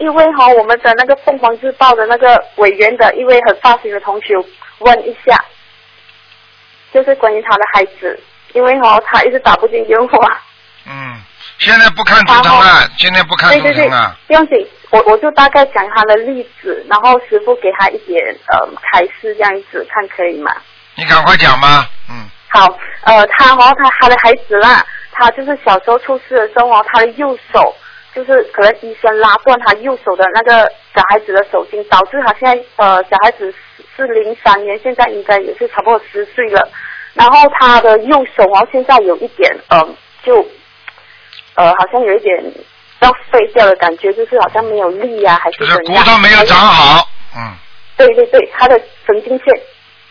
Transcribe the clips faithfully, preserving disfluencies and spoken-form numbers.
因为哈、哦，我们的那个凤凰日报的那个委员的一位很发心的同学问一下，就是关于他的孩子，因为哈、哦，他一直打不进电话。 嗯，现在不看图腾了，现在不看图腾了。对对对， 不用紧，我我就大概讲他的例子，然后师父给他一点呃开示，这样子看可以吗？ 你赶快讲吧，嗯。 好，呃，他哦，他他的孩子啦，他就是小时候出事的时候哦，他的右手就是可能医生拉断他右手的那个小孩子的手筋，导致他现在呃小孩子是零三年，现在应该也是差不多十岁了，然后他的右手哦现在有一点呃就呃好像有一点要废掉的感觉，就是好像没有力啊，还是就是骨头没有长好，嗯。 对对对，他的神经线。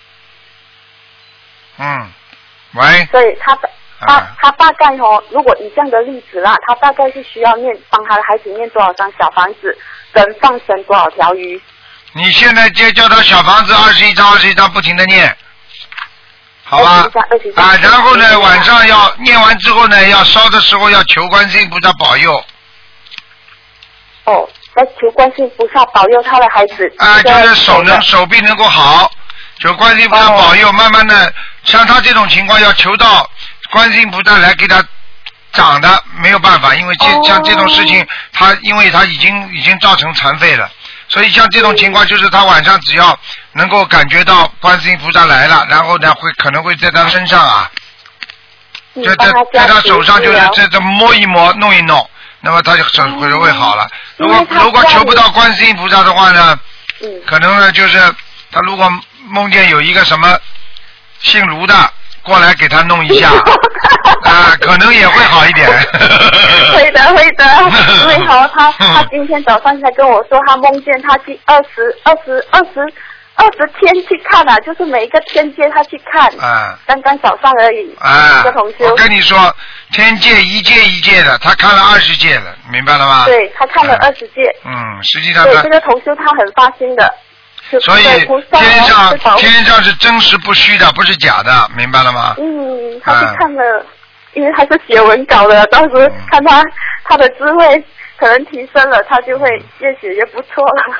嗯。喂， 所以他他、啊、他大概哦，如果以这样的例子啦，他大概是需要念帮他的孩子念多少张小房子，跟放生多少条鱼。 你现在就叫他小房子二十一张，二十一张不停的念，好吧？啊，然后呢，晚上要念完之后呢，要烧的时候要求观世音菩萨保佑。 哦，要求观世音菩萨保佑他的孩子。 啊，就是手能手臂能够好。求观世音菩萨保佑，慢慢的，像他这种情况要求到观世音菩萨来给他长的，没有办法，因为这像这种事情，他因为他已经已经造成残废了，所以像这种情况，就是他晚上只要能够感觉到观世音菩萨来了，然后呢会可能会在他身上啊，就在在他手上就是这这摸一摸弄一弄，那么他就手会会好了。如果如果求不到观世音菩萨的话呢，可能呢就是他如果梦见有一个什么姓卢的过来给他弄一下啊，可能也会好一点。 会的会的，因为好他他今天早上才跟我说，他梦见他去二十二十二十二十天去看啊，就是每一个天界他去看。啊。刚刚早上而已。啊。一个同修。我跟你说，天界一届一届的，他看了二十届了，明白了吗？ 对，他看了二十届。 嗯，实际上。 对，这个同修他很发心的。 所以天上天上是真实不虚的，不是假的，明白了吗？ 嗯，他去看了，嗯、因为他是写文稿的，到时看他他的智慧可能提升了，他就会越写越不错了。